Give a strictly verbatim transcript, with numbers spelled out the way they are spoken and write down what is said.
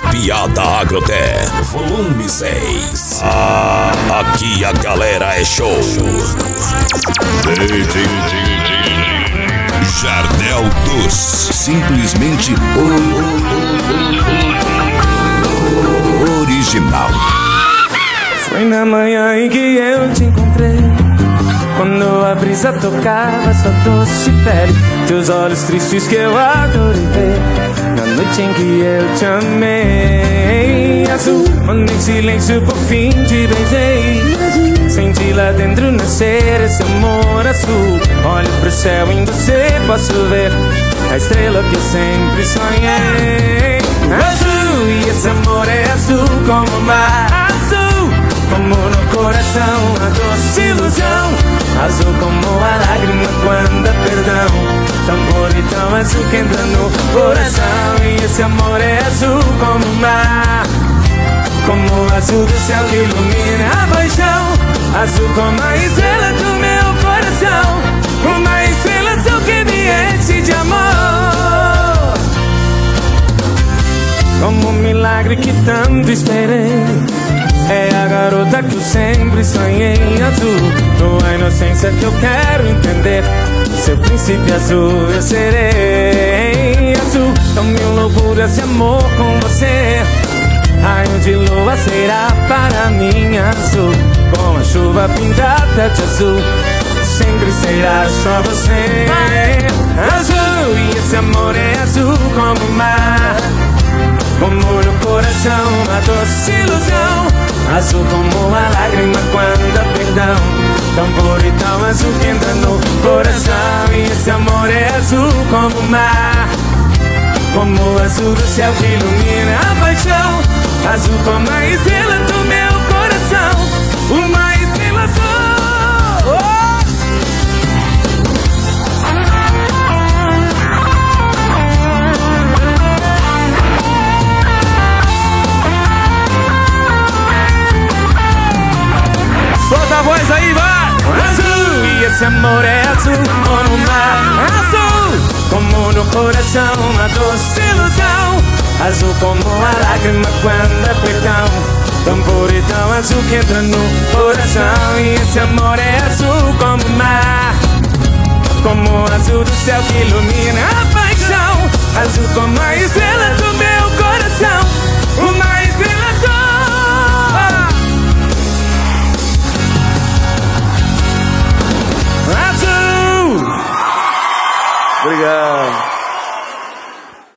Piada Agroté, volume seis. Ah, aqui a galera é show. Jardel dos simplesmente original. Foi na manhã em que eu te encontrei, quando a brisa tocava sua doce pele, teus olhos tristes que eu adorei ver, na noite em que eu te amei. Azul, quando em silêncio por fim te beijei, senti lá dentro nascer esse amor azul. Olho pro céu, em você posso ver a estrela que eu sempre sonhei. Azul, e esse amor é azul como o mar, azul como no coração a doce ilusão, azul como a lágrima quando há perdão, tão bonitão azul que entra no coração. E esse amor é azul como o mar, como o azul do céu que ilumina a paixão, azul como a estrela do meu coração, uma estrela azul que me enche de amor, como um milagre que tanto esperei. É a garota que eu sempre sonhei, azul, tua inocência que eu quero entender, seu príncipe azul eu serei. Azul, tão mil loucuras de amor com você, raio de lua será para mim, azul, com a chuva pintada de azul, sempre será só você. Azul, e esse amor é azul como o mar, como no coração a doce ilusão, azul como a lágrima quando há perdão, tão puro e tão azul que entra no coração. E esse amor é azul como o mar, como o azul do céu que ilumina a paixão, azul como a estrela do meu coração, uma estrela azul. Oh! Solta a voz aí, vai! Azul, e esse amor é azul como o mar, azul como no coração uma doce ilusão, azul como a lágrima quando há perdão, tão puro e tão azul que entra no coração. E esse amor é azul como o mar, como o azul do céu que ilumina a paixão, azul como